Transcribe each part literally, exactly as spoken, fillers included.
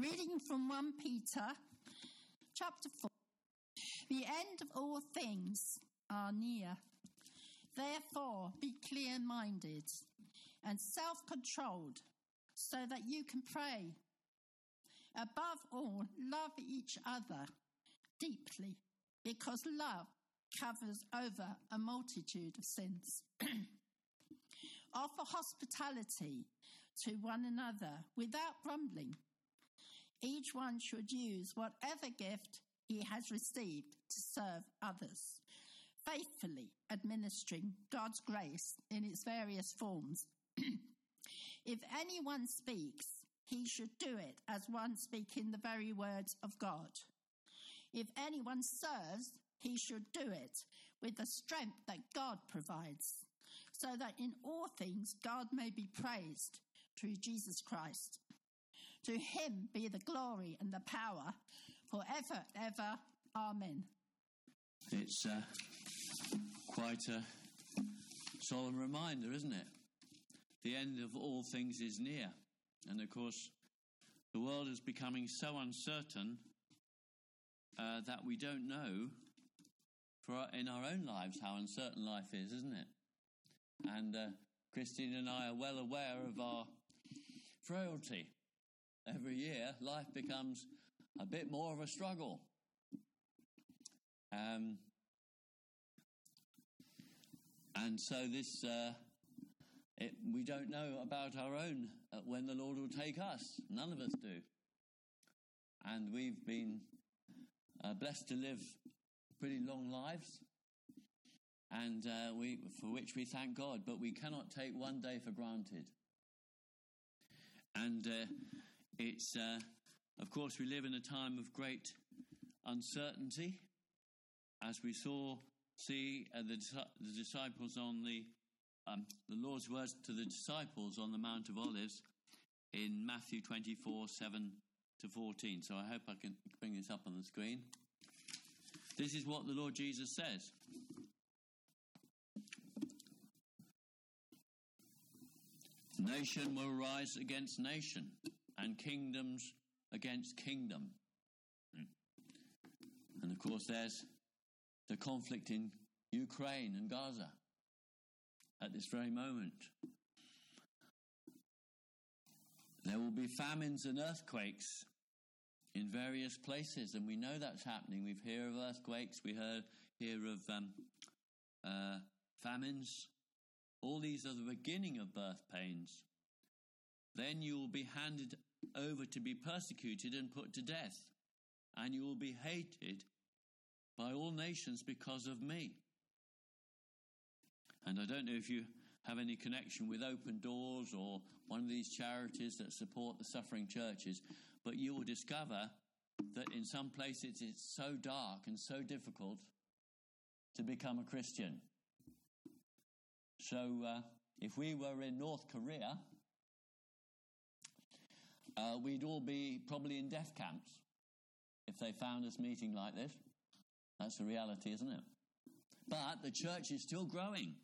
Reading from First Peter chapter four. The end of all things are near. Therefore, be clear-minded and self-controlled so that you can pray. Above all, love each other deeply, because love covers over a multitude of sins. Offer hospitality to one another without grumbling. Each one should use whatever gift he has received to serve others, faithfully administering God's grace in its various forms. If anyone speaks, he should do it as one speaking the very words of God. If anyone serves, he should do it with the strength that God provides, so that in all things God may be praised through Jesus Christ. To him be the glory and the power forever and ever. Amen. It's uh, quite a solemn reminder, isn't it? The end of all things is near. And of course, the world is becoming so uncertain uh, that we don't know for our, in our own lives how uncertain life is, isn't it? And uh, Christine and I are well aware of our frailty. Every year, life becomes a bit more of a struggle. Um, and so this, uh, it, we don't know about our own, uh, when the Lord will take us. None of us do. And we've been uh, blessed to live pretty long lives, and uh, we, for which we thank God, but we cannot take one day for granted. And uh, it's, uh, of course, we live in a time of great uncertainty, as we saw, see uh, the, the disciples on the, um, the Lord's words to the disciples on the Mount of Olives in Matthew twenty-four, seven to fourteen. So I hope I can bring this up on the screen. This is what the Lord Jesus says. Nation will rise against nation, and kingdoms against kingdom. And of course, there's the conflict in Ukraine and Gaza at this very moment. There will be famines and earthquakes in various places, and we know that's happening. We've heard of earthquakes, we heard hear of um, uh, famines. All these are the beginning of birth pains. Then you will be handed over to be persecuted and put to death, and you will be hated by all nations because of me. And I don't know if you have any connection with Open Doors or one of these charities that support the suffering churches, but you will discover that in some places it's so dark and so difficult to become a Christian. So uh, if we were in North Korea, uh, we'd all be probably in death camps if they found us meeting like this. That's the reality, isn't it? But the church is still growing.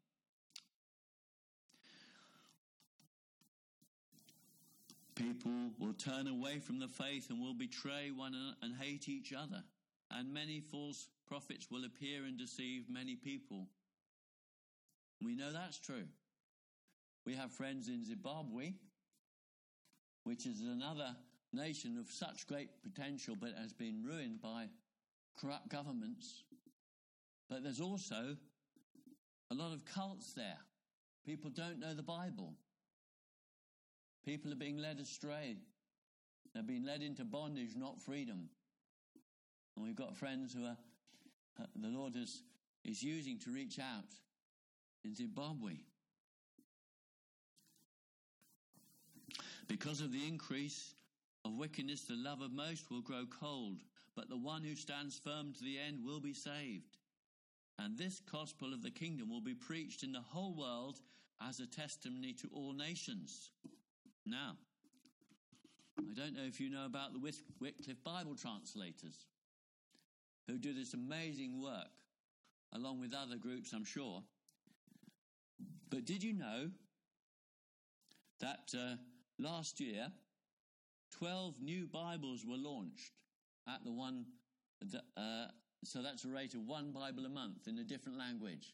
People will turn away from the faith and will betray one another and hate each other. And many false prophets will appear and deceive many people. We know that's true. We have friends in Zimbabwe, which is another nation of such great potential but has been ruined by corrupt governments. But there's also a lot of cults there. People don't know the Bible. People are being led astray. They're being led into bondage, not freedom. And we've got friends who are uh, the Lord is, is using to reach out in Zimbabwe. Because of the increase of wickedness, the love of most will grow cold, but the one who stands firm to the end will be saved. And this gospel of the kingdom will be preached in the whole world as a testimony to all nations. Now, I don't know if you know about the Wycliffe Bible translators, who do this amazing work, along with other groups, I'm sure. But did you know that uh, last year twelve new Bibles were launched at the one, uh, so that's a rate of one Bible a month in a different language.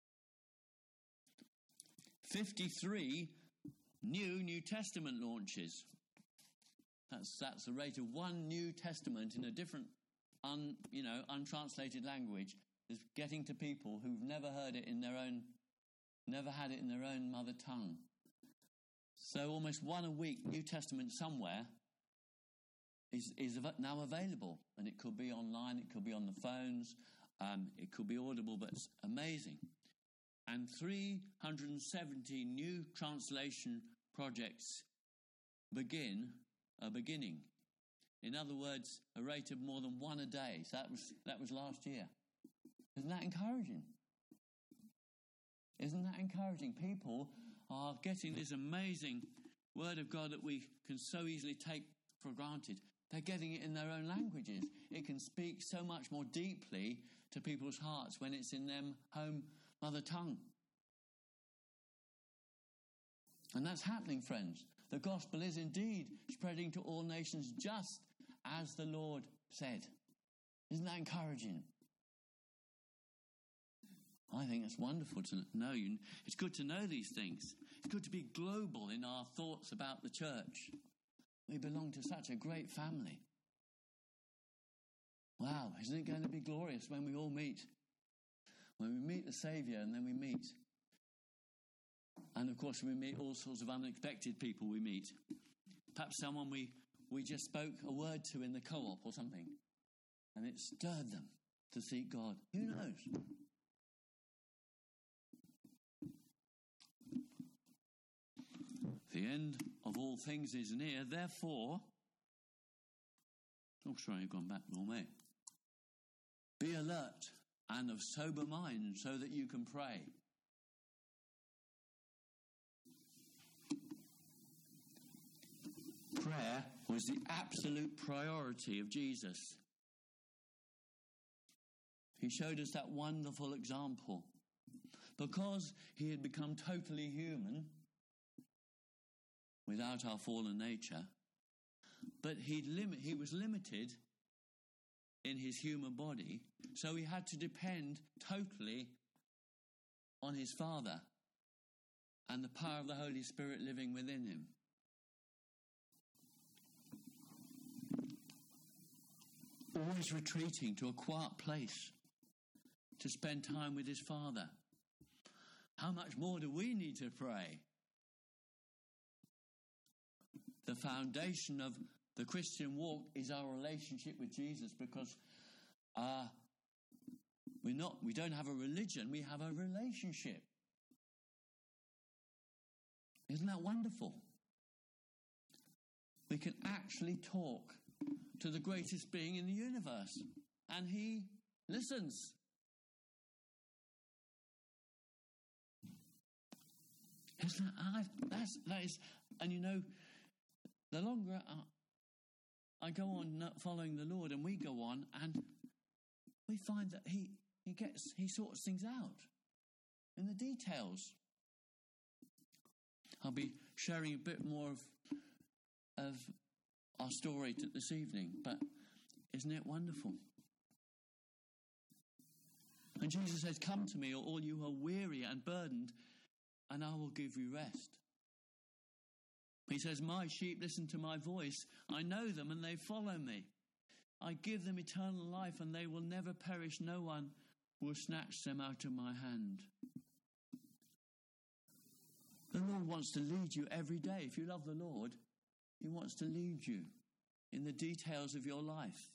fifty-three new New Testament launches. That's that's the rate of one New Testament in a different, un, you know, untranslated language is getting to people who've never heard it in their own, never had it in their own mother tongue. So almost one a week, New Testament somewhere is is now available, and it could be online, it could be on the phones, um, it could be audible, but it's amazing. And three hundred seventy new translation projects begin are beginning. In other words, a rate of more than one a day. So that was that was last year. Isn't that encouraging? Isn't that encouraging? People are getting this amazing word of God that we can so easily take for granted. They're getting it in their own languages. It can speak so much more deeply to people's hearts when it's in their home mother tongue. And that's happening, friends. The gospel is indeed spreading to all nations just as the Lord said. Isn't that encouraging? I think it's wonderful to know. It's good to know these things. It's good to be global in our thoughts about the church. We belong to such a great family. Wow, isn't it going to be glorious when we all meet? When we meet the Saviour and then we meet. And of course we meet all sorts of unexpected people we meet. Perhaps someone we, we just spoke a word to in the co-op or something. And it stirred them to seek God. Who knows? The end of all things is near, therefore, oh sorry, I've gone back the wrong way. Be alert and of sober mind so that you can pray. Prayer was the absolute priority of Jesus. He showed us that wonderful example. Because he had become totally human, without our fallen nature, but he'd limit, he was limited in his human body, so he had to depend totally on his Father and the power of the Holy Spirit living within him. Always retreating to a quiet place to spend time with his Father. How much more do we need to pray? The foundation of the Christian walk is our relationship with Jesus, because uh, we're not, we don't have a religion, we have a relationship. Isn't that wonderful? We can actually talk to the greatest being in the universe, and he listens. Isn't that, I, that's, that is, and you know, the longer I, I go on following the Lord, and we go on, and we find that he, he gets, he sorts things out in the details. I'll be sharing a bit more of, of our story this evening, but isn't it wonderful? And Jesus says, "Come to me, all you who are weary and burdened, and I will give you rest." He says, "My sheep listen to my voice. I know them and they follow me. I give them eternal life and they will never perish. No one will snatch them out of my hand." The Lord wants to lead you every day. If you love the Lord, he wants to lead you in the details of your life.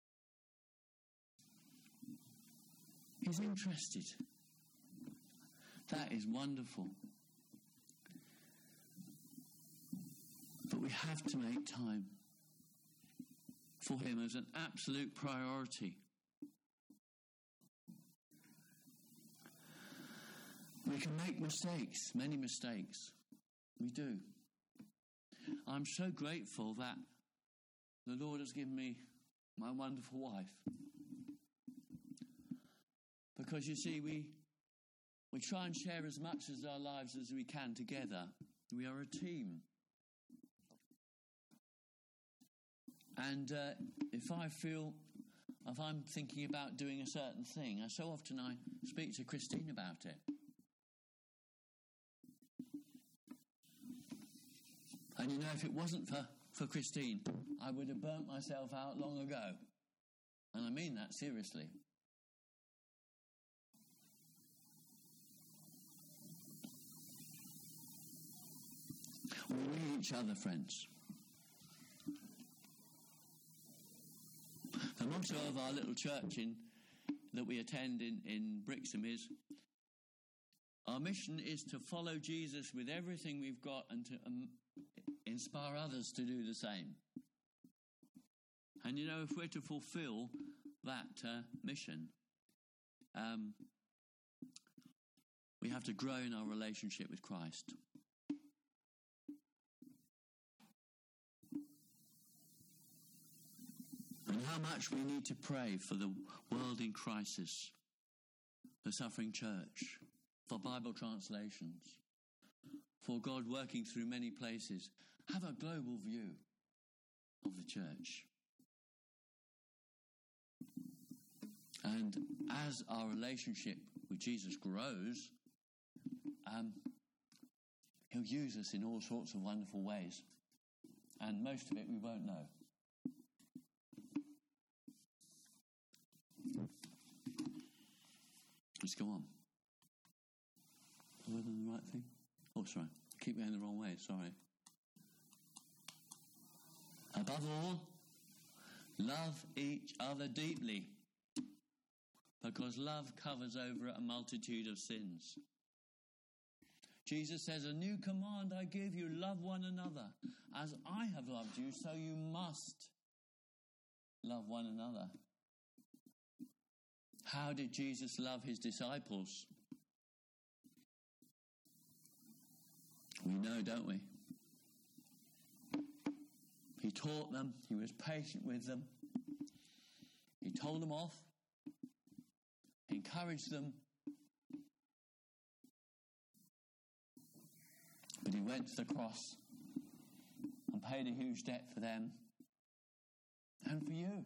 He's interested. That is wonderful. But we have to make time for him as an absolute priority. We can make mistakes, many mistakes. We do. I'm so grateful that the Lord has given me my wonderful wife. Because you see, we we try and share as much of our lives as we can together. We are a team. And uh, if I feel, if I'm thinking about doing a certain thing, I, so often I speak to Christine about it. And you know, if it wasn't for, for Christine, I would have burnt myself out long ago. And I mean that seriously. We need each other, friends. The motto of our little church in, that we attend in, in Brixham is, our mission is to follow Jesus with everything we've got and to um, inspire others to do the same. And you know, if we're to fulfill that uh, mission, um, we have to grow in our relationship with Christ. And how much we need to pray for the world in crisis, the suffering church, for Bible translations, for God working through many places. Have a global view of the church. And as our relationship with Jesus grows, um, he'll use us in all sorts of wonderful ways. And most of it we won't know. Let's go on. Have I done the right thing? Oh, sorry. Keep going the wrong way, sorry. Above all, love each other deeply, because love covers over a multitude of sins. Jesus says, a new command I give you, love one another. As I have loved you, so you must love one another. How did Jesus love his disciples? We know, don't we? He taught them. He was patient with them. He told them off. Encouraged them. But he went to the cross and paid a huge debt for them and for you.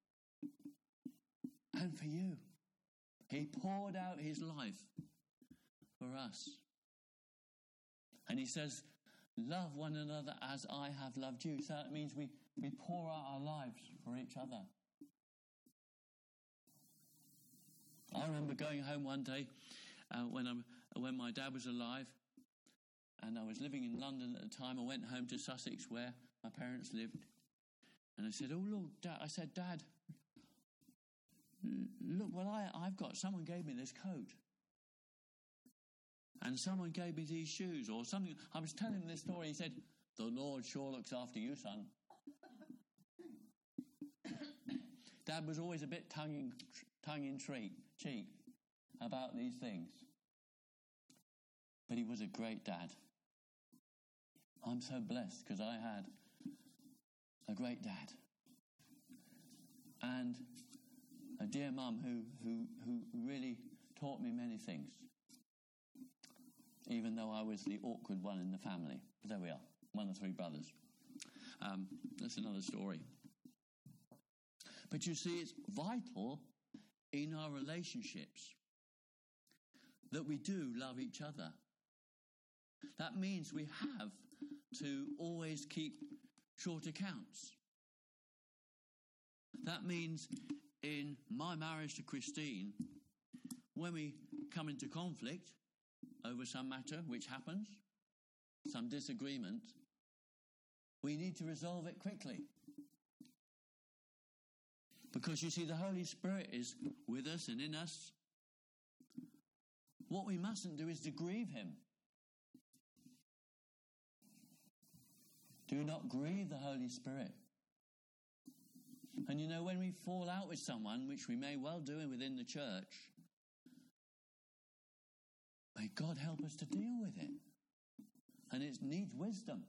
And for you. He poured out his life for us. And he says, love one another as I have loved you. So that means we, we pour out our lives for each other. I remember going home one day uh, when, I, when my dad was alive, and I was living in London at the time. I went home to Sussex where my parents lived. And I said, oh, look, Dad. I said, Dad, look what I, I've got. Someone gave me this coat. And someone gave me these shoes or something. I was telling him this story. He said, the Lord sure looks after you, son. Dad was always a bit tongue in, tongue in cheek about these things. But he was a great dad. I'm so blessed because I had a great dad. And a dear mum who, who, who really taught me many things. Even though I was the awkward one in the family. But there we are, one of three brothers. Um, that's another story. But you see, it's vital in our relationships that we do love each other. That means we have to always keep short accounts. That means in my marriage to Christine, when we come into conflict over some matter, which happens, some disagreement, we need to resolve it quickly. Because you see, the Holy Spirit is with us and in us. What we mustn't do is to grieve him. Do not grieve the Holy Spirit. And you know, when we fall out with someone, which we may well do within the church, may God help us to deal with it. And it needs wisdom.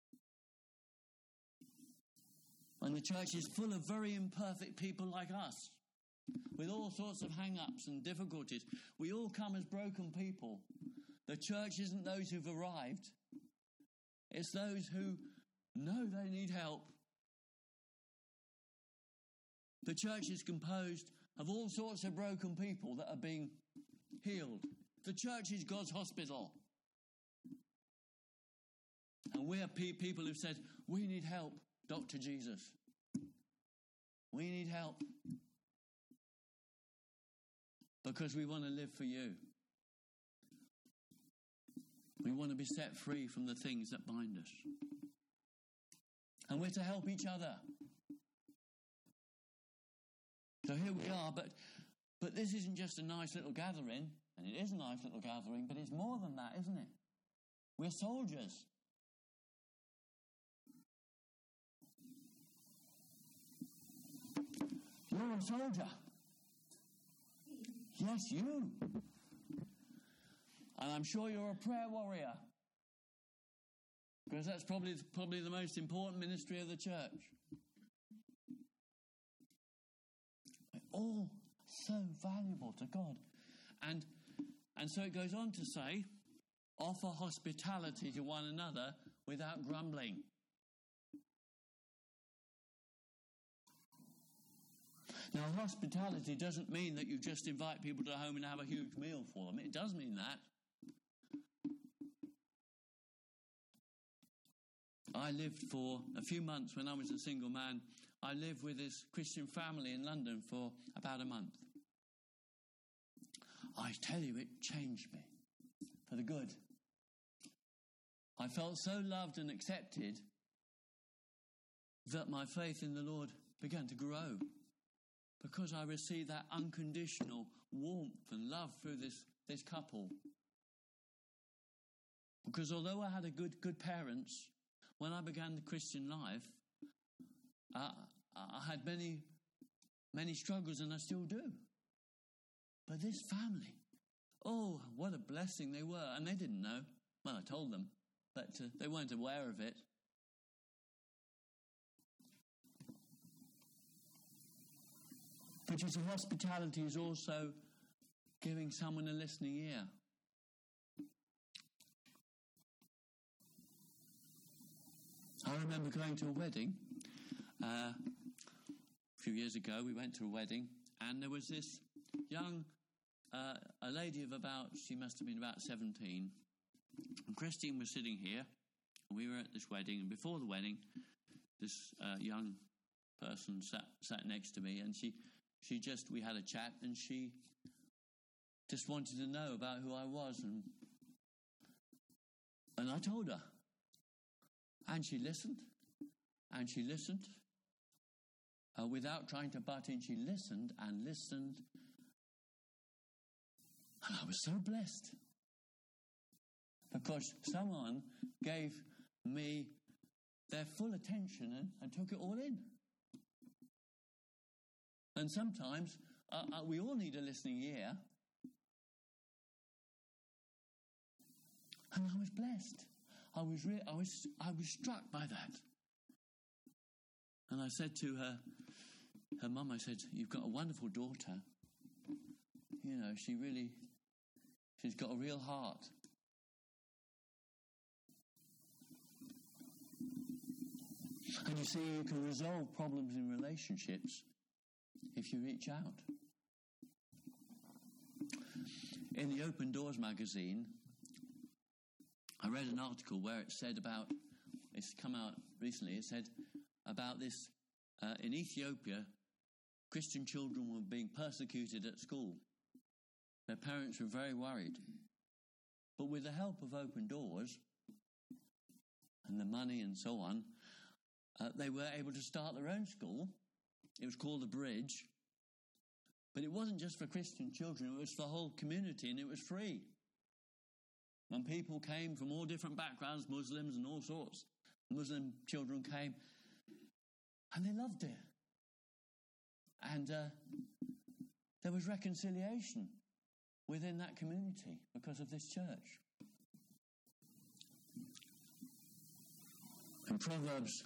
And the church is full of very imperfect people like us, with all sorts of hang-ups and difficulties. We all come as broken people. The church isn't those who've arrived. It's those who know they need help The church is composed of all sorts of broken people that are being healed. The church is God's hospital. And we are pe- people who've said, we need help, Doctor Jesus. We need help. Because we want to live for you. We want to be set free from the things that bind us. And we're to help each other. So here we are, but but this isn't just a nice little gathering, and it is a nice little gathering, but it's more than that, isn't it? We're soldiers. You're a soldier. Yes, you. And I'm sure you're a prayer warrior. Because that's probably, probably the most important ministry of the church. We're all so valuable to God. And, and so it goes on to say, offer hospitality to one another without grumbling. Now, hospitality doesn't mean that you just invite people to home and have a huge meal for them. It does mean that. I lived for a few months when I was a single man. I lived with this Christian family in London for about a month. I tell you, it changed me for the good. I felt so loved and accepted that my faith in the Lord began to grow. Because I received that unconditional warmth and love through this, this couple. Because although I had a good good parents, when I began the Christian life, uh, I had many, many struggles, and I still do. But this family, oh, what a blessing they were. And they didn't know. Well, I told them, but uh, they weren't aware of it. Which is hospitality is also giving someone a listening ear. I remember going to a wedding uh, a few years ago. We went to a wedding, and there was this young, uh, a lady of about, she must have been about seventeen. And Christine was sitting here, and we were at this wedding, and before the wedding, this uh, young person sat sat next to me, and she She just, we had a chat, and she just wanted to know about who I was. And, and I told her. And she listened. And she listened. Uh, without trying to butt in, she listened and listened. And I was so blessed. Because someone gave me their full attention and, and took it all in. And sometimes uh, uh, we all need a listening ear. And I was blessed. I was re- I was I was struck by that. And I said to her, her mum, I said, "You've got a wonderful daughter. You know, she really, she's got a real heart." And you see, you can resolve problems in relationships if you reach out. In the Open Doors magazine, I read an article where it said about, it's come out recently, it said about this, uh, in Ethiopia, Christian children were being persecuted at school. Their parents were very worried. But with the help of Open Doors, and the money and so on, uh, they were able to start their own school. It was called The Bridge. But it wasn't just for Christian children, it was for the whole community, and it was free. And people came from all different backgrounds, Muslims and all sorts. Muslim children came, and they loved it. And uh, there was reconciliation within that community because of this church. In Proverbs,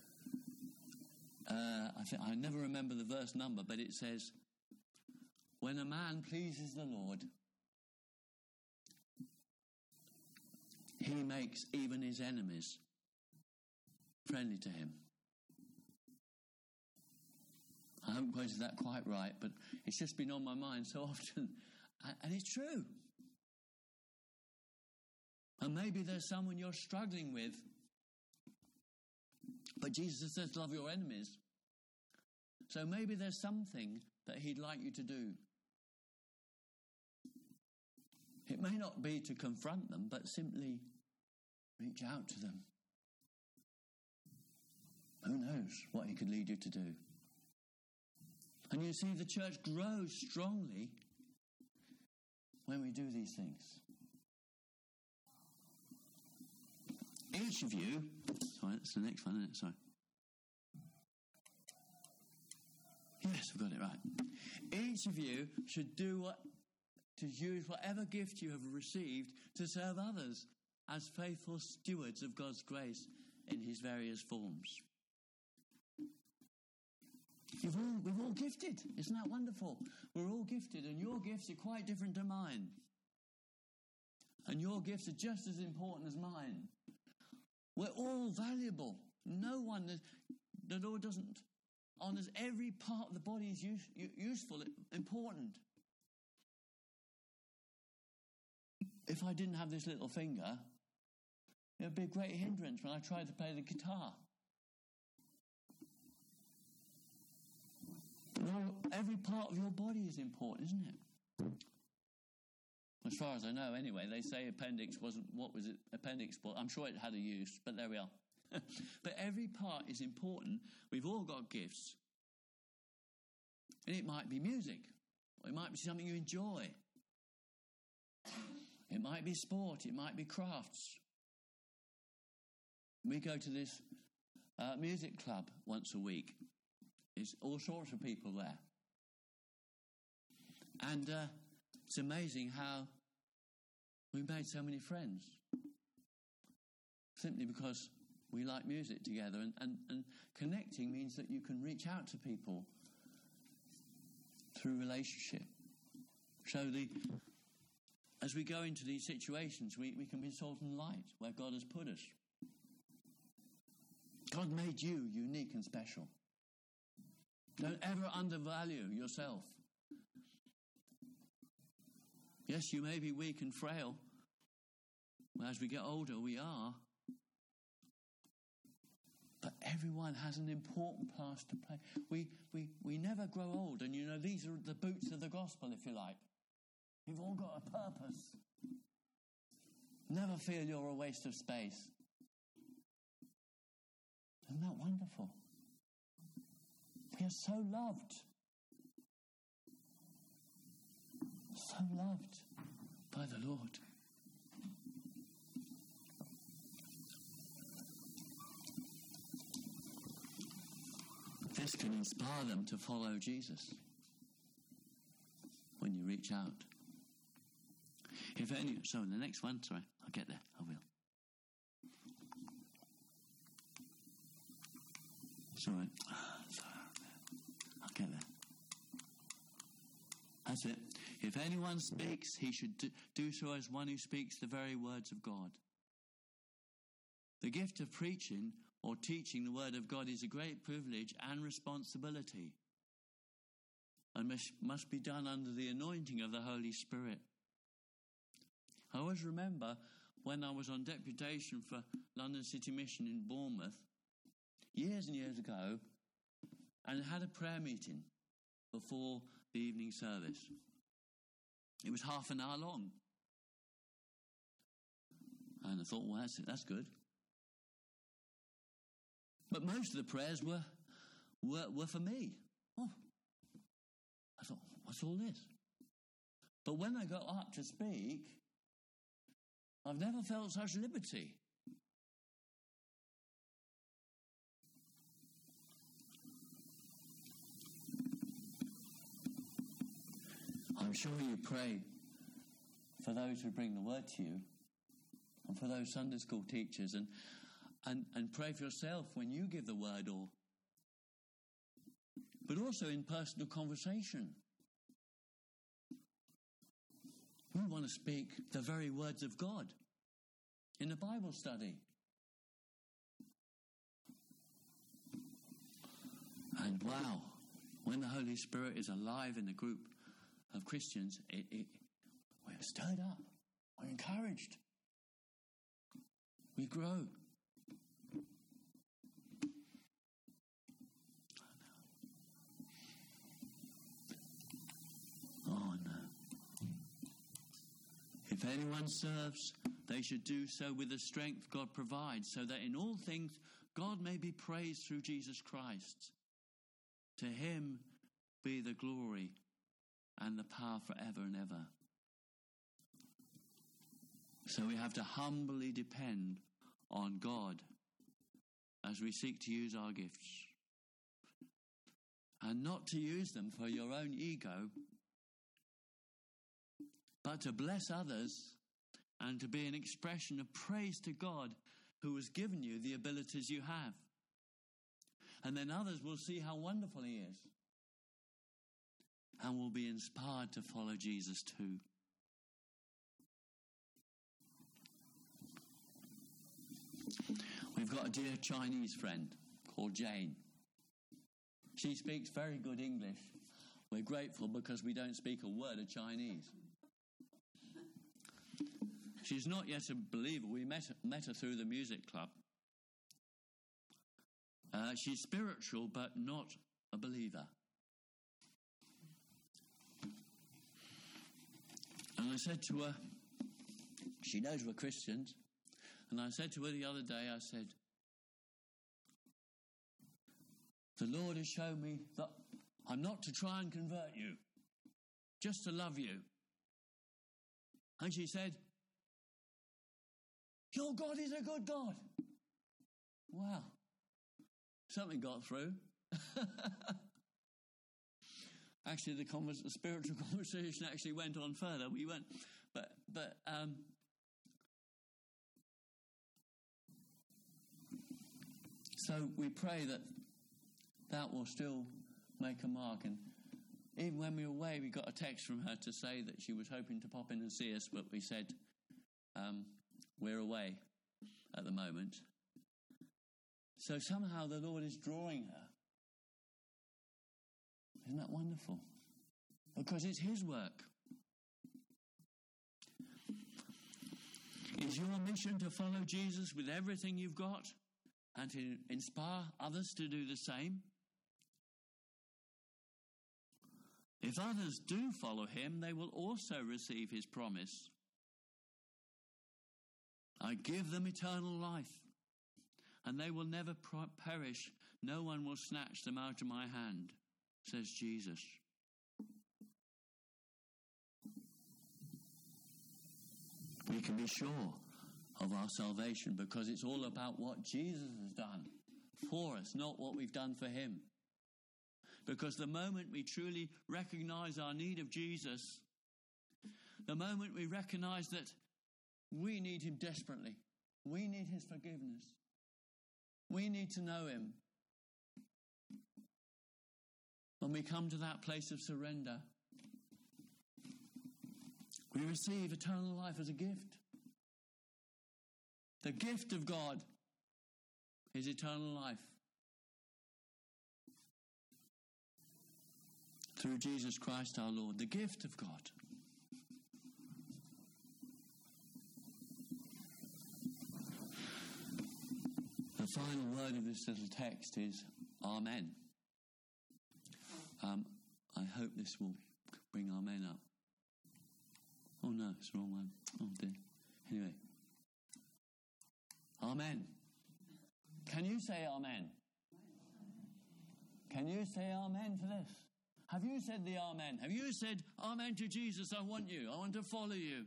uh, I, think, I never remember the verse number, but it says, when a man pleases the Lord, he makes even his enemies friendly to him. I haven't quoted that quite right, but it's just been on my mind so often. And it's true. And maybe there's someone you're struggling with, but Jesus says, love your enemies. So maybe there's something that he'd like you to do. It may not be to confront them, but simply reach out to them. Who knows what he could lead you to do? And you see, the church grows strongly when we do these things. Each of you, sorry, that's the next one, isn't it? Sorry. Yes, I've got it right. Each of you should do what, to use whatever gift you have received to serve others as faithful stewards of God's grace in his various forms. You've all, we've all gifted. Isn't that wonderful? We're all gifted, and your gifts are quite different to mine. And your gifts are just as important as mine. We're all valuable. No one, the Lord doesn't honours every part of the body is use, useful, important. If I didn't have this little finger, it would be a great hindrance when I tried to play the guitar. Well, every part of your body is important, isn't it? As far as I know, anyway, they say appendix wasn't, what was it, appendix, but I'm sure it had a use, but there we are. But every part is important. We've all got gifts. And it might be music, or it might be something you enjoy. It might be sport, it might be crafts. We go to this uh, music club once a week. There's all sorts of people there. And uh, it's amazing how we made so many friends. Simply because we like music together. And, and, and connecting means that you can reach out to people through relationship. So the, as we go into these situations, we, we can be salt and light where God has put us. God made you unique and special. Don't ever undervalue yourself. Yes, you may be weak and frail. As we get older, we are. But everyone has an important part to play. We, we, we never grow old. And you know, these are the boots of the gospel, if you like. You've all got a purpose. Never feel you're a waste of space. Isn't that wonderful? We are so loved. So loved by the Lord. This can inspire them to follow Jesus when you reach out. If any, so the next one, sorry, I'll get there, I will. Sorry, sorry, I'll get there. That's it. If anyone speaks, he should do so as one who speaks the very words of God. The gift of preaching or teaching the word of God is a great privilege and responsibility, and must, must be done under the anointing of the Holy Spirit. I always remember when I was on deputation for London City Mission in Bournemouth, years and years ago, and had a prayer meeting before the evening service. It was half an hour long. And I thought, well, that's, that's good. But most of the prayers were, were, were for me. Oh, I thought, what's all this? But when I got up to speak, I've never felt such liberty. I'm sure you pray for those who bring the word to you, and for those Sunday school teachers, and and, and pray for yourself when you give the word, or but also in personal conversation. We want to speak the very words of God in a Bible study. And wow, When the Holy Spirit is alive in the group of Christians, it, it, we're stirred up, we're encouraged, we grow. Oh no. If anyone serves, they should do so with the strength God provides, so that in all things God may be praised through Jesus Christ. To him be the glory and the power forever and ever. So we have to humbly depend on God as we seek to use our gifts. And not to use them for your own ego, but to bless others and to be an expression of praise to God who has given you the abilities you have. And then others will see how wonderful he is and will be inspired to follow Jesus too. We've got a dear Chinese friend called Jane. She speaks very good English. We're grateful because we don't speak a word of Chinese. She's not yet a believer. We met, met her through the music club. Uh, she's spiritual, but not a believer. And I said to her, she knows we're Christians, and I said to her the other day, I said, the Lord has shown me that I'm not to try and convert you, just to love you. And she said, your God is a good God. Wow. Something got through. Actually, the, convers- the spiritual conversation actually went on further. We went, but but um, so we pray that that will still make a mark. And even when we were away, we got a text from her to say that she was hoping to pop in and see us, but we said um, we're away at the moment. So somehow the Lord is drawing her. Isn't that wonderful? Because it's his work. Is your mission to follow Jesus with everything you've got and to inspire others to do the same? If others do follow him, they will also receive his promise. I give them eternal life, and they will never perish. No one will snatch them out of my hand, says Jesus. We can be sure of our salvation because it's all about what Jesus has done for us, not what we've done for him. Because the moment we truly recognize our need of Jesus, the moment we recognize that we need him desperately, we need his forgiveness, we need to know him, when we come to that place of surrender, we receive eternal life as a gift. The gift of God is eternal life. Through Jesus Christ our Lord, the gift of God. The final word of this little text is Amen. Um, I hope this will bring Amen up. Oh no, it's the wrong one. Oh dear. Anyway. Amen. Can you say Amen? Can you say Amen to this? Have you said the Amen? Have you said Amen to Jesus? I want you. I want to follow you.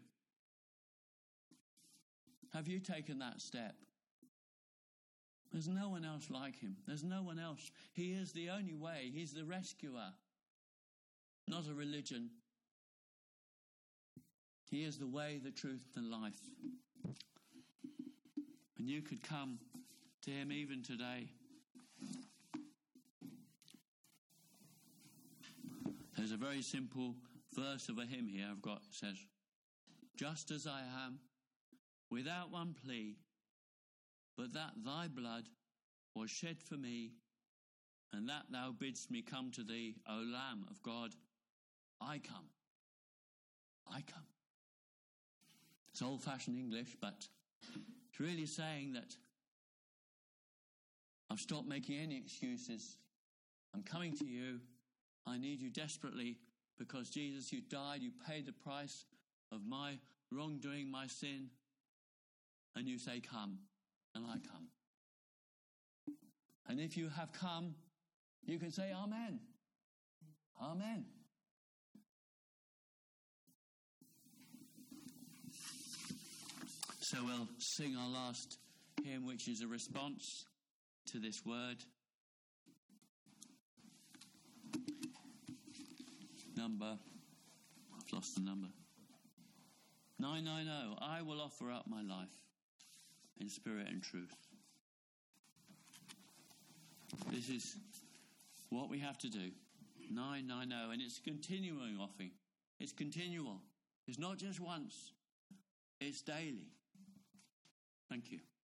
Have you taken that step? There's no one else like him. There's no one else. He is the only way. He's the rescuer, not a religion. He is the way, the truth, and life. And you could come to him even today. There's a very simple verse of a hymn here I've got. It says, just as I am, without one plea, but that thy blood was shed for me, and that thou bidst me come to thee, O Lamb of God, I come. I come. It's old-fashioned English, but it's really saying that I've stopped making any excuses. I'm coming to you. I need you desperately because, Jesus, you died, you paid the price of my wrongdoing, my sin, and you say, come, and I come. And if you have come, you can say, Amen. Amen. So we'll sing our last hymn, which is a response to this word. Number, I've lost the number. nine ninety, I will offer up my life in spirit and truth. This is what we have to do. nine ninety, and it's continuing offering. It's continual. It's not just once. It's daily. Thank you.